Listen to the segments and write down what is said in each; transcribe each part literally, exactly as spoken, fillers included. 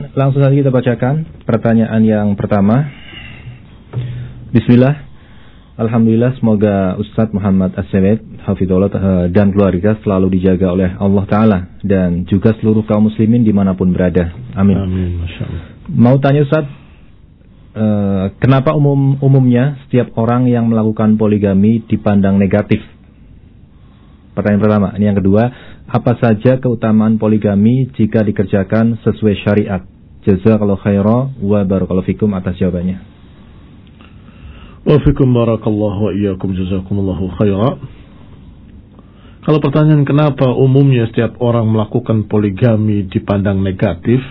langsung saja kita bacakan pertanyaan yang pertama. Bismillah. Alhamdulillah, semoga Ustadz Muhammad As-Samed hafizahullah dan keluarga selalu dijaga oleh Allah Ta'ala dan juga seluruh kaum muslimin dimanapun berada. Amin. Amin. Masya Allah. Mau tanya Ustadz, uh, kenapa umum umumnya setiap orang yang melakukan poligami dipandang negatif? Pertanyaan pertama. Ini yang kedua, apa saja keutamaan poligami jika dikerjakan sesuai syariat? Jazakallahu khairan wa barakallahu fikum atas jawabannya. Wa fikum barakallahu wa iyyakum jazakumullahu khairan. Kalau pertanyaan kenapa umumnya setiap orang melakukan poligami dipandang negatif,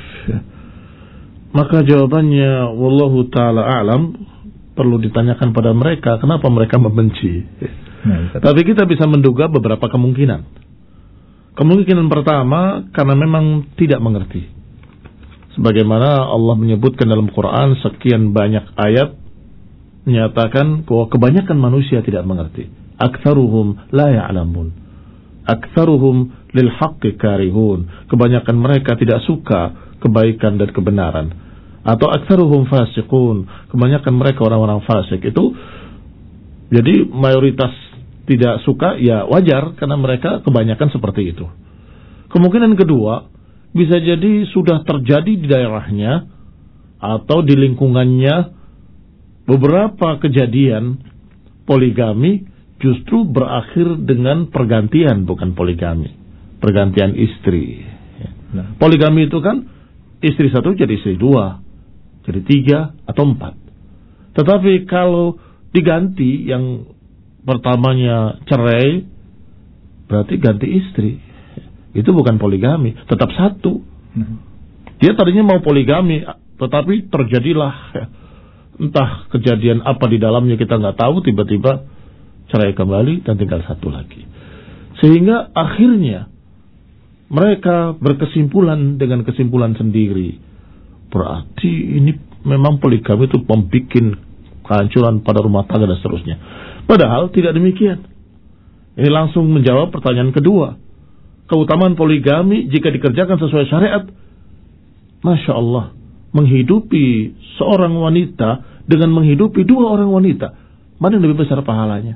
maka jawabannya wallahu taala a'lam, perlu ditanyakan pada mereka kenapa mereka membenci. Nah, tapi kita bisa menduga beberapa kemungkinan. Kemungkinan pertama karena memang tidak mengerti. Sebagaimana Allah menyebutkan dalam Quran sekian banyak ayat menyatakan bahwa kebanyakan manusia tidak mengerti. Aktsaruhum la ya'lamun. Aktsaruhum lil haqqi karihun. Kebanyakan mereka tidak suka kebaikan dan kebenaran. Atau aktsaruhum fasiqun. Kebanyakan mereka orang-orang fasik. Itu jadi mayoritas tidak suka, ya wajar karena mereka kebanyakan seperti itu. Kemungkinan kedua, bisa jadi sudah terjadi di daerahnya atau di lingkungannya beberapa kejadian poligami justru berakhir dengan pergantian, bukan poligami, pergantian istri. Nah, poligami itu kan istri satu jadi istri dua, jadi tiga atau empat. Tetapi kalau diganti, yang pertamanya cerai, berarti ganti istri. Itu bukan poligami, tetap satu. Dia tadinya mau poligami, tetapi terjadilah entah kejadian apa di dalamnya kita nggak tahu, tiba-tiba cerai kembali dan tinggal satu lagi. Sehingga akhirnya mereka berkesimpulan dengan kesimpulan sendiri. Berarti ini memang poligami itu membuat kehancuran pada rumah tangga dan seterusnya. Padahal tidak demikian. Ini langsung menjawab pertanyaan kedua. Keutamaan poligami jika dikerjakan sesuai syariat, Masya Allah, menghidupi seorang wanita dengan menghidupi dua orang wanita, mana yang lebih besar pahalanya?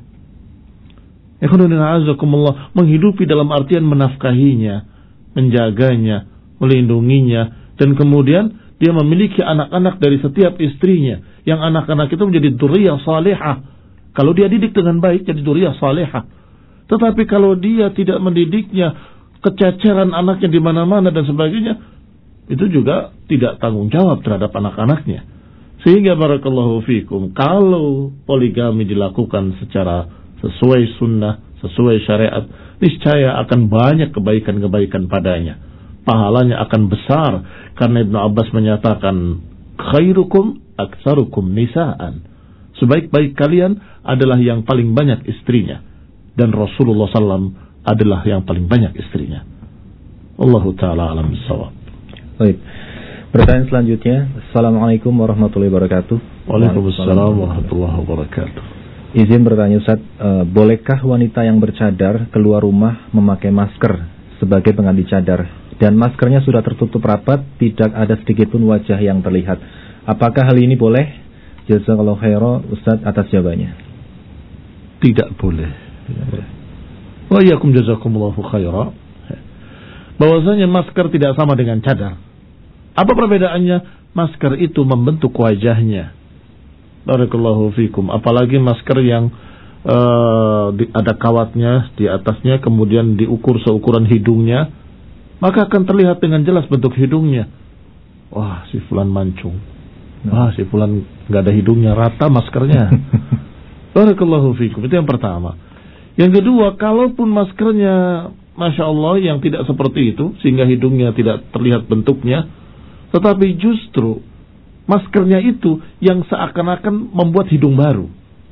Menghidupi dalam artian menafkahinya, menjaganya, melindunginya, dan kemudian dia memiliki anak-anak dari setiap istrinya, yang anak-anak itu menjadi dzurriyyah salihah. Kalau dia didik dengan baik, jadi dzurriyyah salihah. Tetapi kalau dia tidak mendidiknya, kececeran anaknya di mana-mana dan sebagainya, itu juga tidak tanggung jawab terhadap anak-anaknya. Sehingga barakallahu fikum, kalau poligami dilakukan secara sesuai sunnah, sesuai syariat, niscaya akan banyak kebaikan-kebaikan padanya. Pahalanya akan besar, karena Ibnu Abbas menyatakan, khairukum aktsarukum nisaan. Sebaik-baik kalian adalah yang paling banyak istrinya, dan Rasulullah sallallahu alaihi wasallam adalah yang paling banyak istrinya. Allahu ta'ala alam bissawab. Baik. Pertanyaan selanjutnya. Assalamualaikum warahmatullahi wabarakatuh. Waalaikumsalam warahmatullahi wabarakatuh. Izin bertanya Ustaz, uh, bolehkah wanita yang bercadar keluar rumah memakai masker sebagai pengganti cadar, dan maskernya sudah tertutup rapat, tidak ada sedikit pun wajah yang terlihat? Apakah hal ini boleh? Jazakallahu khairan Ustaz atas jawabannya. Tidak boleh. Wa iyyakum jazakumullahu khairan. Bahwasanya masker tidak sama dengan cadar. Apa perbedaannya? Masker itu membentuk wajahnya. Barakallahu fikum. Apalagi masker yang uh, di, ada kawatnya di atasnya, kemudian diukur seukuran hidungnya, maka akan terlihat dengan jelas bentuk hidungnya. Wah, si fulan mancung. Wah, si fulan nggak ada hidungnya, rata maskernya. Barakallahu fikum. Itu yang pertama. Yang kedua, kalaupun maskernya Masya Allah yang tidak seperti itu, sehingga hidungnya tidak terlihat bentuknya, tetapi justru maskernya itu yang seakan-akan membuat hidung baru.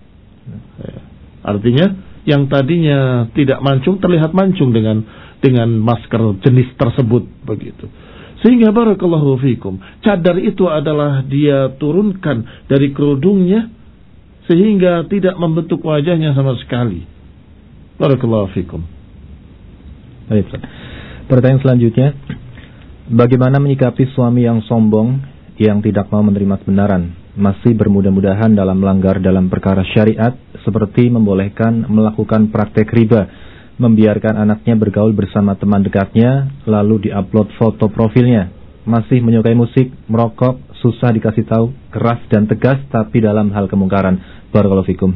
Artinya yang tadinya tidak mancung terlihat mancung dengan dengan masker jenis tersebut, begitu. Sehingga barakallahu fikum, cadar itu adalah dia turunkan dari kerudungnya sehingga tidak membentuk wajahnya sama sekali. Barakallahu fikum. Baik. Pertanyaan selanjutnya, Bagaimana menyikapi suami yang sombong, yang tidak mau menerima kebenaran, masih bermudah-mudahan dalam melanggar dalam perkara syariat, seperti membolehkan melakukan praktek riba, membiarkan anaknya bergaul bersama teman dekatnya, lalu diupload foto profilnya, masih menyukai musik, merokok, susah dikasih tahu, keras dan tegas, tapi dalam hal kemungkaran. Barakallahu fikum.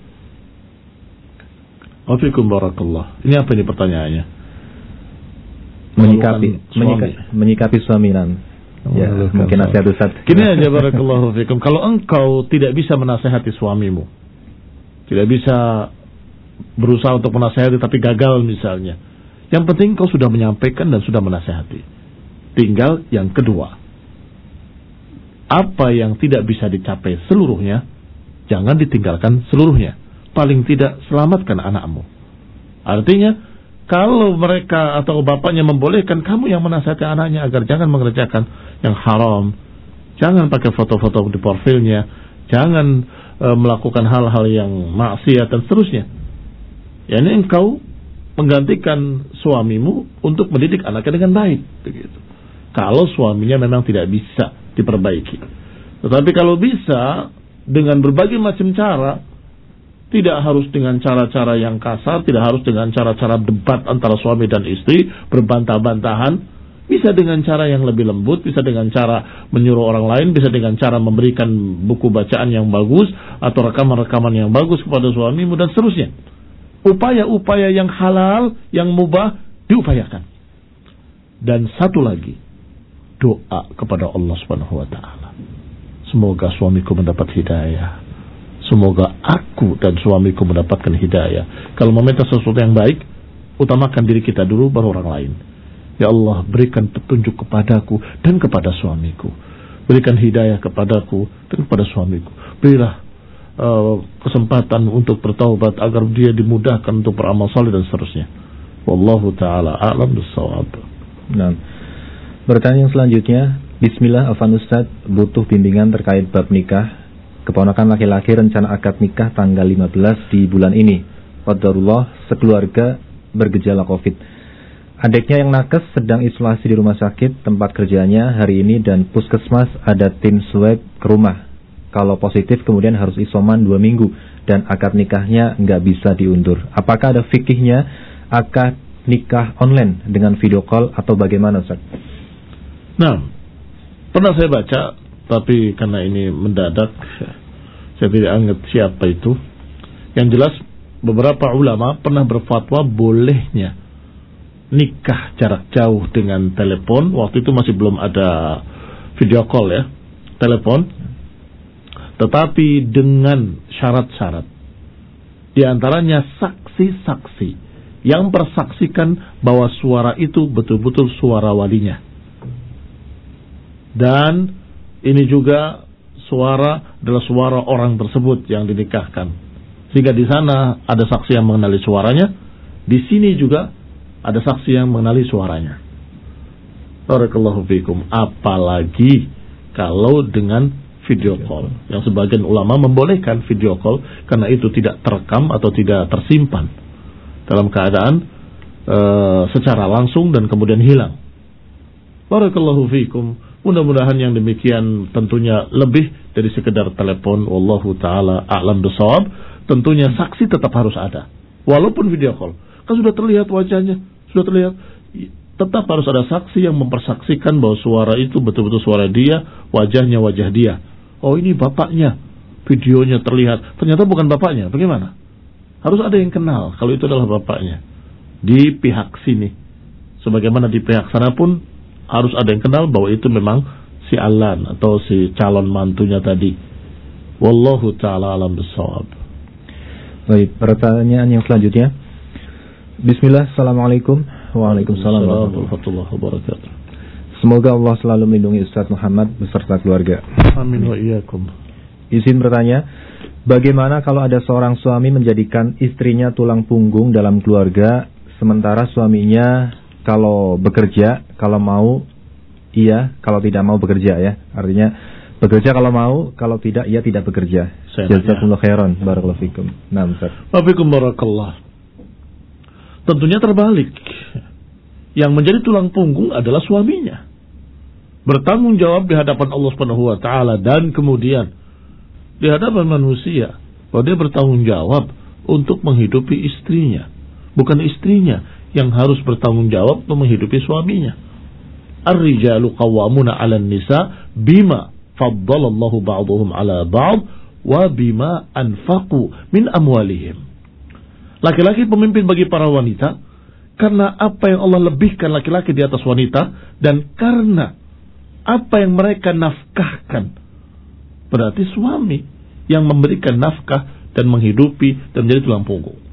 Wafikum barakallah. Ini apa ini pertanyaannya? Menyikapi, menyikapi, menyikapi suami nan. Ya, mungkin nasihat Ustaz. Gini aja barakallahu fikum. Kalau engkau tidak bisa menasihati suamimu, tidak bisa berusaha untuk menasihati tapi gagal misalnya, yang penting kau sudah menyampaikan dan sudah menasihati. Tinggal yang kedua, apa yang tidak bisa dicapai seluruhnya, jangan ditinggalkan seluruhnya. Paling tidak selamatkan anakmu. Artinya, kalau mereka atau bapaknya membolehkan, kamu yang menasihati anaknya agar jangan mengerjakan yang haram, jangan pakai foto-foto di profilnya, jangan e, melakukan hal-hal yang maksiat dan seterusnya. Ya, ini engkau menggantikan suamimu untuk mendidik anaknya dengan baik, begitu. Kalau suaminya memang tidak bisa diperbaiki. Tetapi kalau bisa dengan berbagai macam cara, tidak harus dengan cara-cara yang kasar, tidak harus dengan cara-cara debat antara suami dan istri, berbantah-bantahan. Bisa dengan cara yang lebih lembut, bisa dengan cara menyuruh orang lain, bisa dengan cara memberikan buku bacaan yang bagus, atau rekaman-rekaman yang bagus kepada suamimu, dan seterusnya. Upaya-upaya yang halal, yang mubah, diupayakan. Dan satu lagi, doa kepada Allah Subhanahu wa Ta'ala. Semoga suamiku mendapat hidayah. Semoga aku dan suamiku mendapatkan hidayah. Kalau meminta sesuatu yang baik, utamakan diri kita dulu, baru orang lain. Ya Allah, berikan petunjuk kepadaku dan kepada suamiku. Berikan hidayah kepadaku dan kepada suamiku. Berilah uh, kesempatan untuk bertaubat agar dia dimudahkan untuk beramal saleh dan seterusnya. Wallahu ta'ala a'lam bis-shawab. Nah, pertanyaan selanjutnya, Bismillah, Afan Ustaz, butuh bimbingan terkait bab nikah. Keponakan laki-laki rencana akad nikah tanggal lima belas di bulan ini. Qadarullah, sekeluarga bergejala COVID. Adiknya yang nakes sedang isolasi di rumah sakit tempat kerjanya hari ini, dan puskesmas ada tim swab ke rumah. Kalau positif kemudian harus isoman dua minggu dan akad nikahnya nggak bisa diundur. Apakah ada fikihnya akad nikah online dengan video call atau bagaimana, Ustaz? Nah, pernah saya baca, tapi karena ini mendadak, saya tidak ingat siapa itu. Yang jelas, beberapa ulama pernah berfatwa bolehnya nikah jarak jauh dengan telepon. Waktu itu masih belum ada video call ya, telepon. Tetapi dengan syarat-syarat. Di antaranya saksi-saksi yang persaksikan bahwa suara itu betul-betul suara walinya. Dan ini juga suara adalah suara orang tersebut yang dinikahkan. Sehingga di sana ada saksi yang mengenali suaranya, di sini juga ada saksi yang mengenali suaranya. Barakallahu fikum. Apalagi kalau dengan video call, yang sebagian ulama membolehkan video call karena itu tidak terekam atau tidak tersimpan dalam keadaan e, secara langsung dan kemudian hilang. Barakallahu fikum. Mudah-mudahan yang demikian tentunya lebih dari sekedar telepon. Wallahu ta'ala a'lam bishawab. Tentunya saksi tetap harus ada, walaupun video call. Kan sudah terlihat wajahnya, sudah terlihat. Tetap harus ada saksi yang mempersaksikan bahwa suara itu betul-betul suara dia, wajahnya wajah dia. Oh, ini bapaknya, videonya terlihat. Ternyata bukan bapaknya, bagaimana? Harus ada yang kenal kalau itu adalah bapaknya di pihak sini. Sebagaimana di pihak sana pun harus ada yang kenal bahwa itu memang si Alan atau si calon mantunya tadi. Wallahu ta'ala alam bisawab. Baik, pertanyaan yang selanjutnya. Bismillah, Assalamualaikum. Waalaikumsalam warahmatullahi wabarakatuh. Semoga Allah selalu melindungi Ustaz Muhammad beserta keluarga. Amin wa iyyakum. Izin bertanya, bagaimana kalau ada seorang suami menjadikan istrinya tulang punggung dalam keluarga, sementara suaminya kalau bekerja, kalau mau iya, kalau tidak mau bekerja ya. Artinya bekerja kalau mau, kalau tidak ia tidak bekerja. Jazakumullah khairan, barakallahu fikum. Nah, Ustaz. Wafikum barakallah. Tentunya terbalik. Yang menjadi tulang punggung adalah suaminya. bertanggung jawab di hadapan Allah Subhanahu wa taala dan kemudian di hadapan manusia bahwa dia bertanggung jawab untuk menghidupi istrinya, bukan istrinya yang harus bertanggung jawab untuk menghidupi suaminya. Ar-rijalu qawwamuna 'alan nisa bima faddalallahu ba'dahum 'ala ba'd wa bima anfaqu min amwalihim. Laki-laki pemimpin bagi para wanita karena apa yang Allah lebihkan laki-laki di atas wanita dan karena apa yang mereka nafkahkan. Berarti suami yang memberikan nafkah dan menghidupi dan menjadi tulang punggung.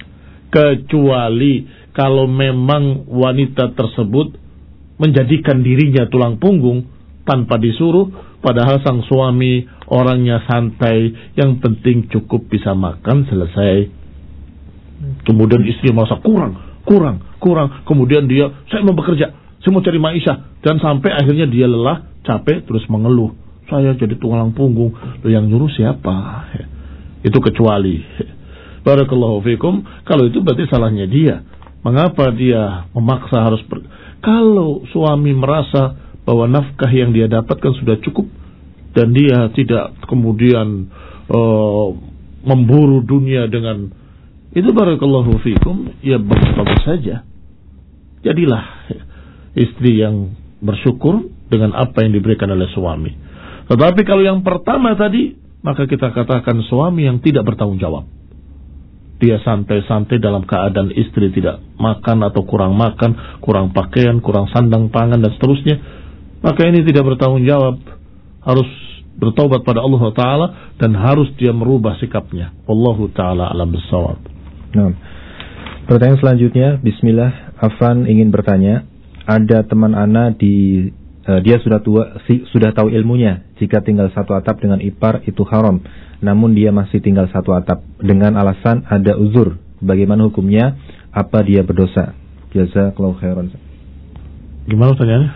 Kecuali kalau memang wanita tersebut menjadikan dirinya tulang punggung tanpa disuruh, padahal sang suami orangnya santai, yang penting cukup bisa makan, selesai. Kemudian istri merasa kurang, kurang, kurang. Kemudian dia, saya mau bekerja, saya mau cari maisha, dan sampai akhirnya dia lelah, capek, terus mengeluh. Saya jadi tulang punggung. Loh, yang nyuruh siapa? Itu kecuali. Barakallahu fikum. Kalau itu berarti salahnya dia. Mengapa dia memaksa harus ber... Kalau suami merasa bahwa nafkah yang dia dapatkan sudah cukup dan dia tidak kemudian uh, memburu dunia dengan itu, barakallahu fikum, ya bagus-bagus saja. Jadilah istri yang bersyukur dengan apa yang diberikan oleh suami. Tetapi kalau yang pertama tadi, maka kita katakan suami yang tidak bertanggung jawab. Dia santai-santai dalam keadaan istri tidak makan atau kurang makan, kurang pakaian, kurang sandang pangan dan seterusnya. Maka ini tidak bertanggung jawab. Harus bertaubat pada Allah Ta'ala dan harus dia merubah sikapnya. Wallahu Ta'ala alam bissawab. Nah, pertanyaan selanjutnya, bismillah, Afan ingin bertanya, ada teman ana di uh, dia sudah tua, si, sudah tahu ilmunya jika tinggal satu atap dengan ipar itu haram, namun dia masih tinggal satu atap dengan alasan ada uzur. Bagaimana hukumnya? Apa dia berdosa? Jazakallahu khairan. Gimana pertanyaannya?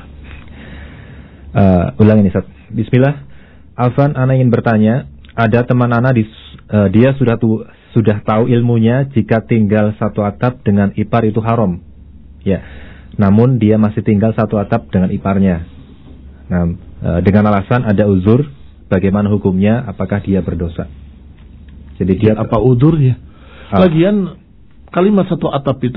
Uh, ulang ini, Ustaz. Bismillah, Afan, ana ingin bertanya, ada teman ana di uh, dia sudah tua, sudah tahu ilmunya jika tinggal satu atap dengan ipar itu haram. Ya. Namun dia masih tinggal satu atap dengan iparnya. Nah, e, dengan alasan ada uzur, bagaimana hukumnya? Apakah dia berdosa? Jadi dia apa uzurnya? Ah. Lagian kalimat satu atap itu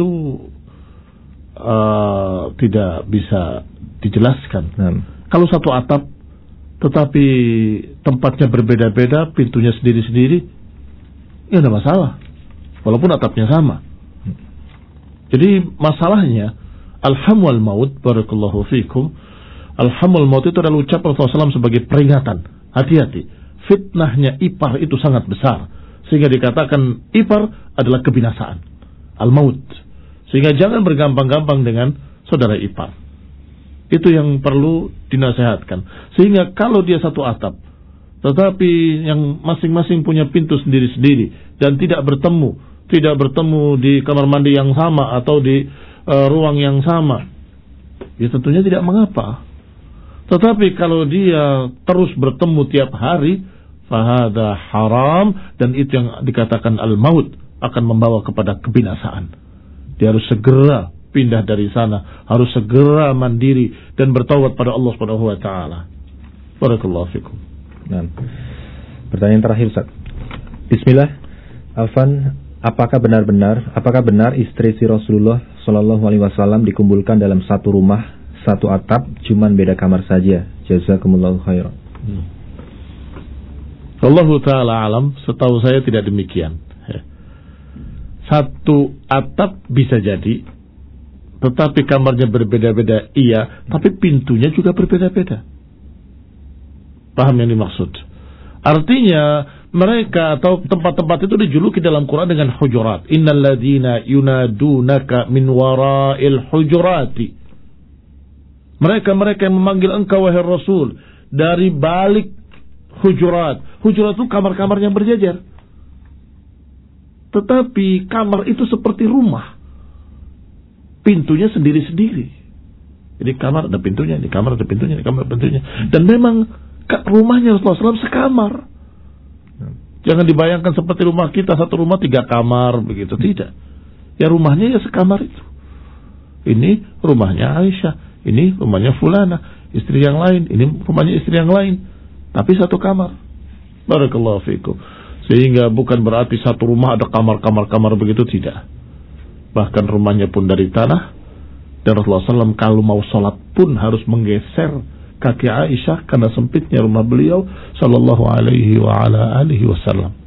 uh, tidak bisa dijelaskan. Hmm. Kalau satu atap tetapi tempatnya berbeda-beda, pintunya sendiri-sendiri, ya ada masalah, walaupun atapnya sama. Jadi masalahnya alham wal maut, barakallahu fikum. Alham wal maut itu adalah ucapan Rasulullah shallallahu alaihi wasallam sebagai peringatan. Hati-hati, fitnahnya ipar itu sangat besar, sehingga dikatakan ipar adalah kebinasaan, al maut. Sehingga jangan bergampang-gampang dengan saudara ipar. Itu yang perlu dinasehatkan. Sehingga kalau dia satu atap, tetapi yang masing-masing punya pintu sendiri-sendiri dan tidak bertemu, tidak bertemu di kamar mandi yang sama atau di uh, ruang yang sama, ya tentunya tidak mengapa. Tetapi kalau dia terus bertemu tiap hari, fahada haram, dan itu yang dikatakan al-maut, akan membawa kepada kebinasaan. Dia harus segera pindah dari sana, harus segera mandiri dan bertaubat pada Allah Subhanahu wa taala. Barakallahu fikum. Nah, pertanyaan terakhir, Ustaz. Bismillah, Afan, apakah benar-benar apakah benar istri si Rasulullah Shallallahu alaihi wasallam dikumpulkan dalam satu rumah, satu atap, cuman beda kamar saja? Jazakumullahu khairan. Hmm. Allah taala alam, setahu saya tidak demikian. Satu atap bisa jadi, tetapi kamarnya berbeda-beda, iya, tapi pintunya juga berbeda-beda. Paham yang dimaksud? Artinya mereka atau tempat-tempat itu dijuluki dalam Quran dengan hujurat. Innal ladzina yunadunaka min wara'il hujurati. Mereka-mereka yang memanggil engkau wahai Rasul dari balik hujurat. Hujurat itu kamar-kamar yang berjajar. Tetapi kamar itu seperti rumah. Pintunya sendiri-sendiri. Jadi kamar ada pintunya, di kamar ada pintunya, di kamar ada pintunya. Dan memang rumahnya Rasulullah shallallahu alaihi wasallam sekamar. Jangan dibayangkan seperti rumah kita, satu rumah tiga kamar begitu, tidak. Ya rumahnya ya sekamar itu. Ini rumahnya Aisyah, ini rumahnya fulana, istri yang lain, ini rumahnya istri yang lain, tapi satu kamar. Barakallahu fikum. Sehingga bukan berarti satu rumah ada kamar-kamar-kamar begitu, tidak. Bahkan rumahnya pun dari tanah. Dan Rasulullah shallallahu alaihi wasallam kalau mau sholat pun harus menggeser kaki Aisyah karena sempitnya rumah beliau sallallahu alaihi wa ala alihi wasallam.